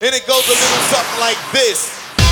And it goes a little something like this.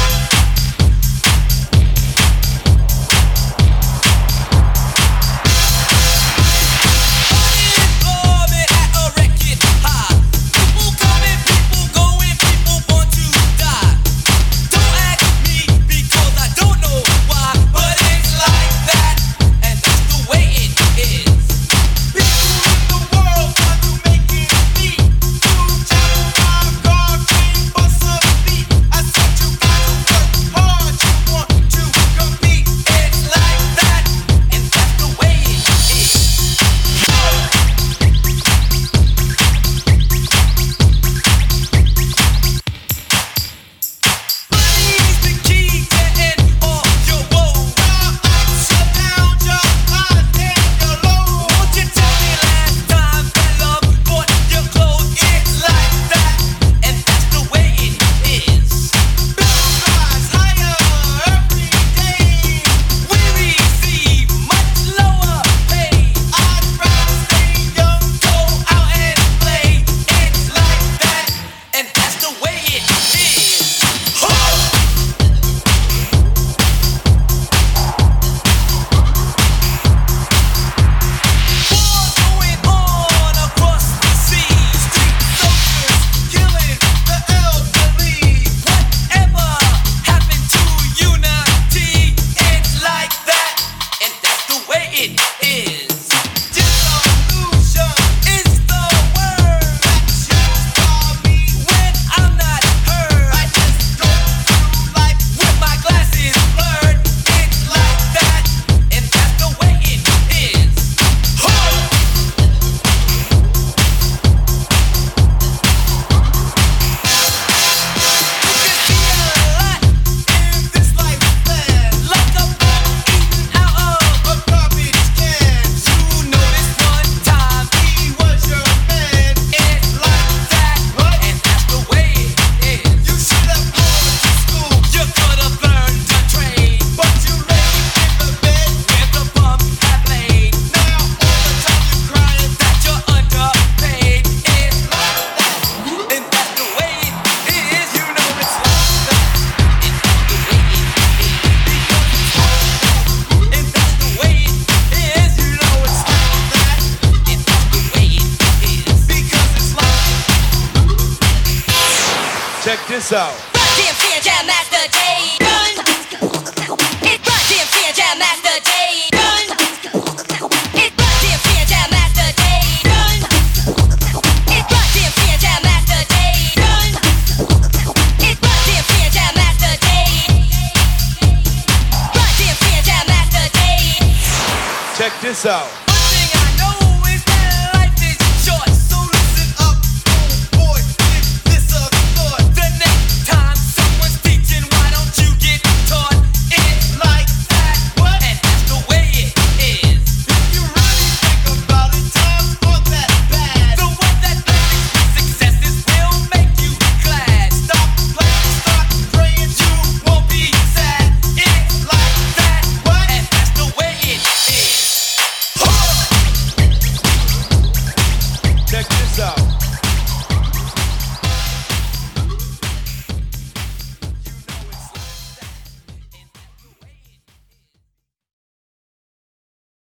Check this out. DMC and Jam Master Jay. It's DMC and Jam Master Jay. It's DMC and Jam Master Jay. It's DMC and Jam Master Jay. It's DMC and Jam Master Jay. DMC and Jam Master Jay. Check this out.